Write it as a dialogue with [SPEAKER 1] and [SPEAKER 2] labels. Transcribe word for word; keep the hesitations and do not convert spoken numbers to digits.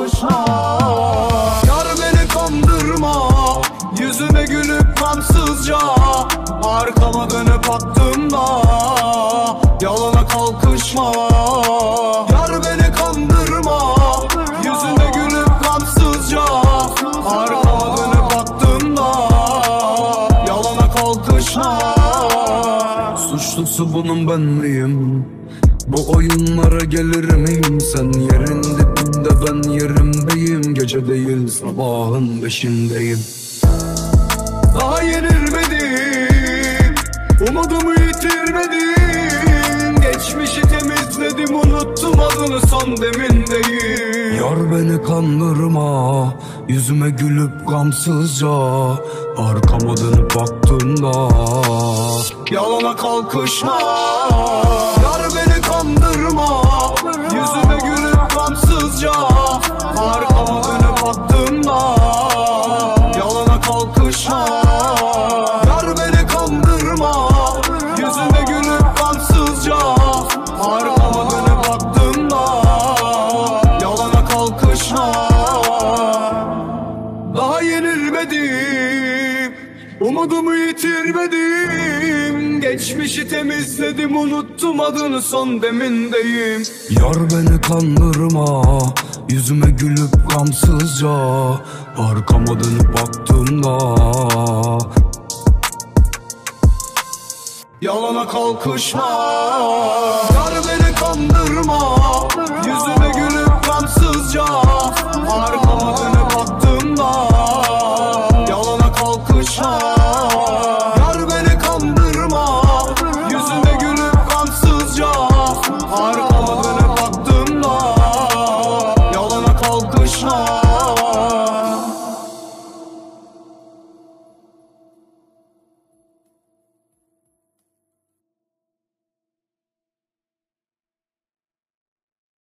[SPEAKER 1] kalkışma. Yar beni kandırma, yüzüme gülüp gamsızca arkama dönüp baktığımda yalana kalkışma. Yar beni kandırma, yüzüme gülüp gamsızca arkama dönüp baktığımda yalana kalkışma.
[SPEAKER 2] Suçlusu bunun ben miyim? Bu oyunlara gelir miyim? Sen yerin dibinde, ben yerimdeyim. Gece değil sabahın beşindeyim.
[SPEAKER 1] Daha yenilmedim, umudumu yitirmedim. Geçmişi temizledim, unuttum adını, son demindeyim.
[SPEAKER 2] Yar beni kandırma, yüzüme gülüp gamsızca arkama dönüp baktığımda
[SPEAKER 1] yalana kalkışma. Yar beni kandırma, yüzüme gülüp gamsızca arkama dönüp baktığımda yalana kalkışma. Yar beni kandırma, yüzüme gülüp gamsızca arkama dönüp baktığımda yalana kalkışma. Daha yenilmedim, umudumu yitirmedim. Geçmişi temizledim, unuttum adını, son demindeyim.
[SPEAKER 2] Yar beni kandırma, yüzüme gülüp gamsızca arkama dönüp baktığımda
[SPEAKER 1] yalana kalkışma.